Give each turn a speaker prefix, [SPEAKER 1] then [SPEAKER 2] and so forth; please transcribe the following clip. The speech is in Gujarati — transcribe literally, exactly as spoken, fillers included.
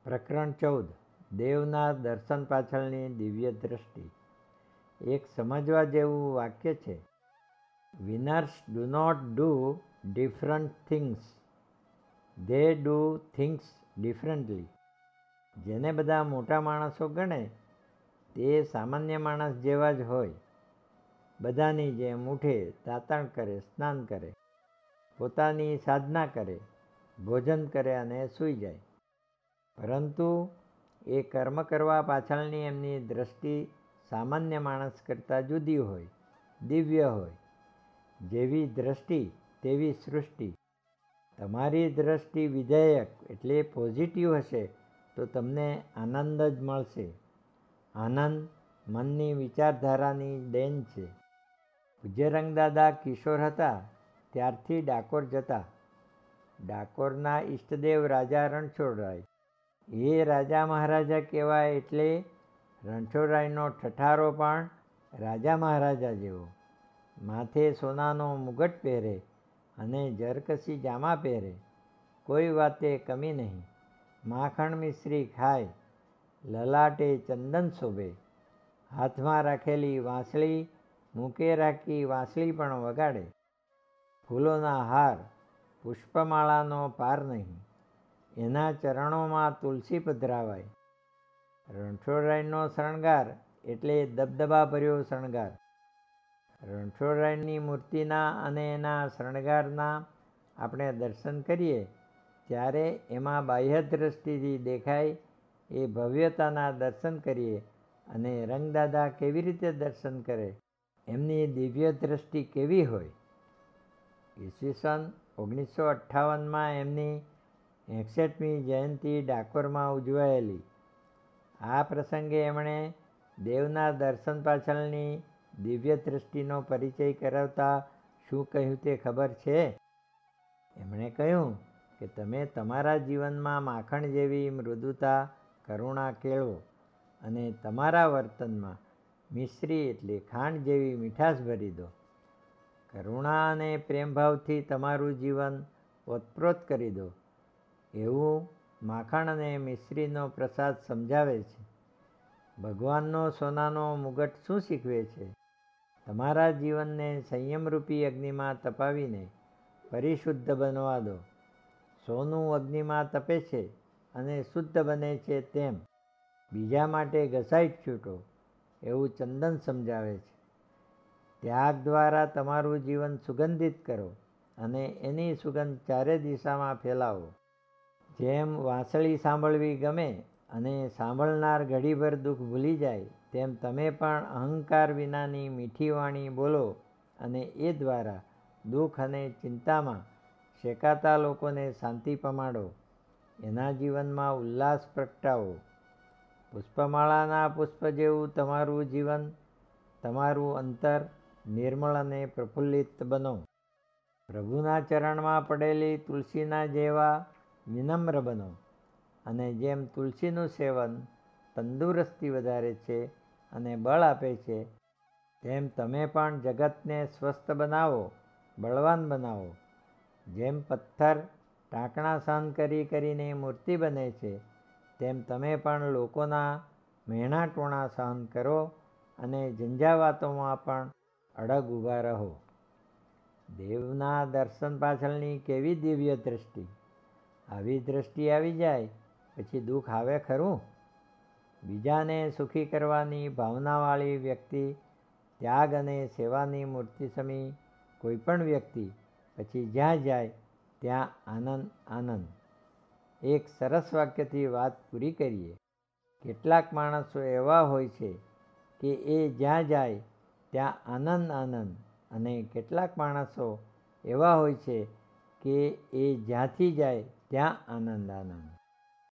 [SPEAKER 1] પ્રકરણ ચૌદ. દેવના દર્શન પાછળની દિવ્ય દ્રષ્ટિ. એક સમજવા જેવું વાક્ય છે. Winners do not do different things, they do things differently. જેને બધા મોટા માણસો ગણે તે સામાન્ય માણસ જેવા જ હોય. બધાની જેમ ઉઠે, દાંતણ કરે, સ્નાન કરે, પોતાની સાધના કરે, ભોજન કરે અને સૂઈ જાય. પરંતુ એ કર્મ કરવા પાછળની એમની દ્રષ્ટિ સામાન્ય માણસ કરતાં જુદી હોય, દિવ્ય હોય. જેવી દ્રષ્ટિ તેવી સૃષ્ટિ. તમારી દ્રષ્ટિ વિધેયક એટલે પોઝિટિવ હશે તો તમને આનંદ જ મળશે. આનંદ મનની વિચારધારાની દેન છે. પૂજ્ય રંગદાદા કિશોર હતા ત્યારથી ડાકોર જતા. ડાકોરના ઈષ્ટદેવ રાજા રણછોડરાય. એ રાજા મહારાજા કહેવાય એટલે રણછોડરાયનો ઠઠારો પણ રાજા મહારાજા જેવો. માથે સોનાનો મુગટ પહેરે અને જરકસી જામા પહેરે, કોઈ વાતે કમી નહીં. માખણ મિશ્રી ખાય, લલાટે ચંદન શોભે, હાથમાં રાખેલી વાંસળી મૂકે રાખી વાંસળી પણ વગાડે. ફૂલોના હાર, પુષ્પમાળાનો પાર નહીં. એના ચરણોમાં તુલસી પધરાવાય. રણછોડરાયનો શણગાર એટલે દબદબા ભર્યો શણગાર. રણછોડરાયની મૂર્તિના અને એના શણગારના આપણે દર્શન કરીએ ત્યારે એમાં બાહ્ય દ્રષ્ટિથી દેખાય એ ભવ્યતાના દર્શન કરીએ અને રંગદાદા કેવી રીતે દર્શન કરે, એમની દિવ્ય દ્રષ્ટિ કેવી હોય. ઈસવીસન ઓગણીસો અઠ્ઠાવનમાં એમની એકસઠમી જયંતિ ડાકોરમાં ઉજવાયેલી. આ પ્રસંગે એમણે દેવના દર્શન પાછળની દિવ્ય દ્રષ્ટિનો પરિચય કરાવતા શું કહ્યું તે ખબર છે? એમણે કહ્યું કે તમે તમારા જીવનમાં માખણ જેવી મૃદુતા, કરુણા કેળવો અને તમારા વર્તનમાં મિશ્રી એટલે ખાંડ જેવી મીઠાશ ભરી દો. કરુણા અને પ્રેમભાવથી તમારું જીવન ઓતપ્રોત કરી દો. એવું માખણ અને મિશ્રીનો પ્રસાદ સમજાવે છે. ભગવાનનો સોનાનો મુગટ શું શીખવે છે? તમારા જીવનને સંયમરૂપી અગ્નિમાં તપાવીને પરિશુદ્ધ બનવા દો. સોનું અગ્નિમાં તપે છે અને શુદ્ધ બને છે તેમ બીજા માટે ઘસાઈ છૂટો, એવું ચંદન સમજાવે છે. ત્યાગ દ્વારા તમારું જીવન સુગંધિત કરો અને એની સુગંધ ચારે દિશામાં ફેલાવો. જેમ વાંસળી સાંભળવી ગમે અને સાંભળનાર ઘડીભર દુઃખ ભૂલી જાય, તેમ તમે પણ અહંકાર વિનાની મીઠી વાણી બોલો અને એ દ્વારા દુઃખ અને ચિંતામાં શેકાતા લોકોને શાંતિ પમાડો. એના જીવનમાં ઉલ્લાસ પ્રગટાવો. પુષ્પમાળાના પુષ્પ જેવું તમારું જીવન, તમારું અંતર નિર્મળ અને પ્રફુલ્લિત બનો. પ્રભુના ચરણમાં પડેલી તુલસીના જેવા વિનમ્ર બનો. અને જેમ તુલસીનું સેવન તંદુરસ્તી વધારે છે અને બળ આપે છે, તેમ તમે પણ જગતને સ્વસ્થ બનાવો, બળવાન બનાવો. જેમ પથ્થર ટાંકણા સહન કરી કરીને મૂર્તિ બને છે, તેમ તમે પણ લોકોના મહેણા ટોણા સહન કરો અને ઝંઝાવાતોમાં પણ અડગ ઊભા રહો. દેવના દર્શન પાછળની કેવી દિવ્ય દ્રષ્ટિ! આવી દ્રષ્ટિ આવી જાય પછી દુઃખ આવે ખરું? બીજાને સુખી કરવાની ભાવનાવાળી વ્યક્તિ, ત્યાગ અને સેવાની મૂર્તિ સમી કોઈ પણ વ્યક્તિ પછી જ્યાં જાય ત્યાં આનંદ આનંદ. એક સરસ વાક્યથી વાત પૂરી કરીએ. કેટલાક માણસો એવા હોય છે કે એ જ્યાં જાય ત્યાં આનંદ આનંદ અને કેટલાક માણસો એવા હોય છે કે એ જ્યાંથી જાય ત્યાં આનંદ આનંદ.